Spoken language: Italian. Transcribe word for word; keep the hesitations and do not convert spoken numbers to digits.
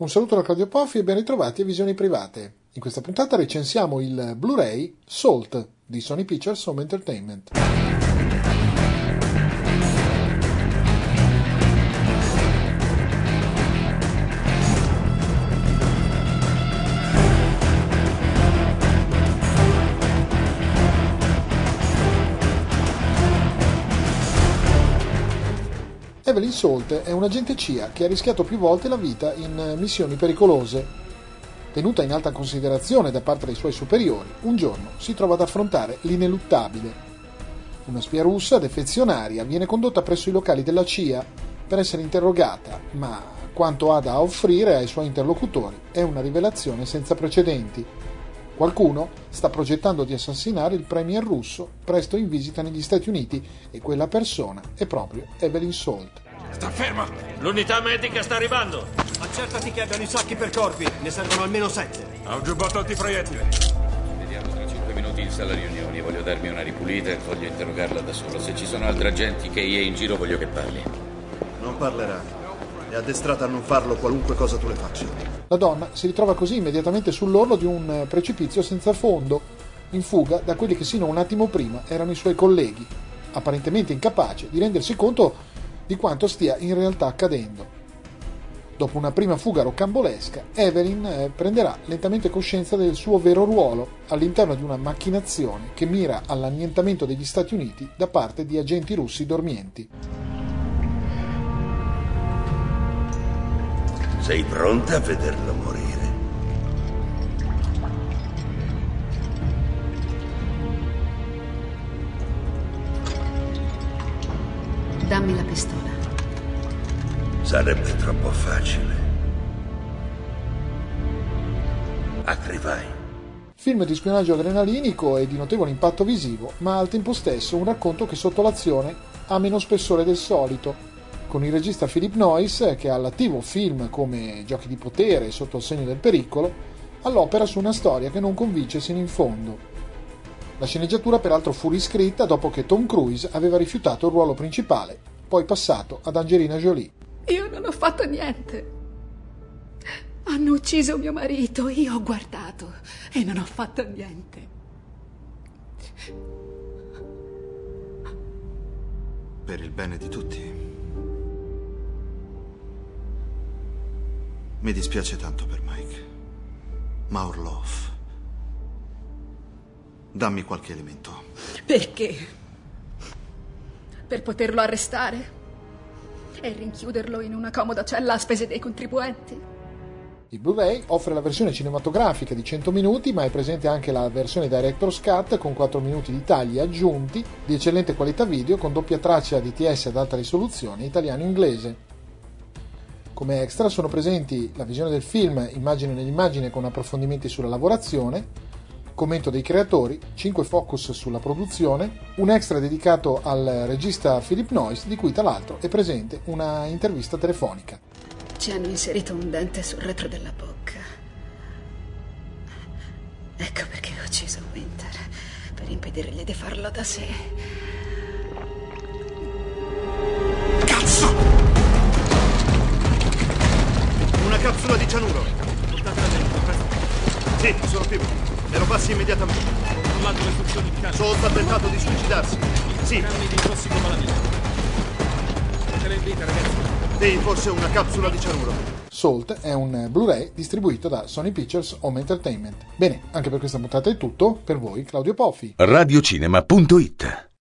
Un saluto da Claudio Poffi e ben ritrovati a Visioni Private. In questa puntata recensiamo il Blu-ray Salt di Sony Pictures Home Entertainment. Evelyn Salt è un agente C I A che ha rischiato più volte la vita in missioni pericolose. Tenuta in alta considerazione da parte dei suoi superiori, un giorno si trova ad affrontare l'ineluttabile. Una spia russa defezionaria viene condotta presso i locali della C I A per essere interrogata, ma quanto ha da offrire ai suoi interlocutori è una rivelazione senza precedenti. Qualcuno sta progettando di assassinare il premier russo presto in visita negli Stati Uniti e quella persona è proprio Evelyn Salt. Sta ferma! L'unità medica sta arrivando! Accertati che abbiano i sacchi per corpi, ne servono almeno sette. Ha un giubbotto antiproiettile. Vediamo tra cinque minuti in sala riunioni, voglio darmi una ripulita e voglio interrogarla da solo. Se ci sono altri agenti che è in giro voglio che parli. Non parlerà. È addestrata a non farlo qualunque cosa tu le faccia. La donna si ritrova così immediatamente sull'orlo di un precipizio senza fondo, in fuga da quelli che sino a un attimo prima erano i suoi colleghi, apparentemente incapace di rendersi conto di quanto stia in realtà accadendo. Dopo una prima fuga rocambolesca, Evelyn eh, prenderà lentamente coscienza del suo vero ruolo all'interno di una macchinazione che mira all'annientamento degli Stati Uniti da parte di agenti russi dormienti. Sei pronta a vederlo morire? Dammi la pistola. Sarebbe troppo facile. Arrivai. Film di spionaggio adrenalinico e di notevole impatto visivo, ma al tempo stesso un racconto che sotto l'azione ha meno spessore del solito, con il regista Philip Noyce, che ha all'attivo film come Giochi di potere e Sotto il segno del pericolo, all'opera su una storia che non convince sino in fondo. La sceneggiatura peraltro fu riscritta dopo che Tom Cruise aveva rifiutato il ruolo principale, poi passato ad Angelina Jolie. Io non ho fatto niente. Hanno ucciso mio marito, io ho guardato e non ho fatto niente. Per il bene di tutti. Mi dispiace tanto per Mike, ma Orlov, dammi qualche elemento. Perché? Per poterlo arrestare e rinchiuderlo in una comoda cella a spese dei contribuenti? Il Blu-ray offre la versione cinematografica di cento minuti, ma è presente anche la versione Director's Cut con quattro minuti di tagli aggiunti di eccellente qualità video con doppia traccia D T S ad alta risoluzione italiano-inglese. Come extra sono presenti la visione del film immagine nell'immagine con approfondimenti sulla lavorazione, commento dei creatori, cinque focus sulla produzione, un extra dedicato al regista Philip Noyce, di cui tra l'altro è presente una intervista telefonica. Ci hanno inserito un dente sul retro della bocca. Ecco perché ho ucciso Winter, per impedirgli di farlo da sé. Cazzo! Una capsula di cianuro. Portatela dentro, presto. Sì, sono qui. Me lo passi immediatamente. Ho controllato le funzioni di carica. Salt ha tentato di suicidarsi. Sì. Grammi di tossico malavita. Te le invita, ragazzi. Sì, forse una capsula di cianuro. Salt è un Blu-ray distribuito da Sony Pictures Home Entertainment. Bene, anche per questa puntata è tutto. Per voi, Claudio Poffi. radiocinema punto it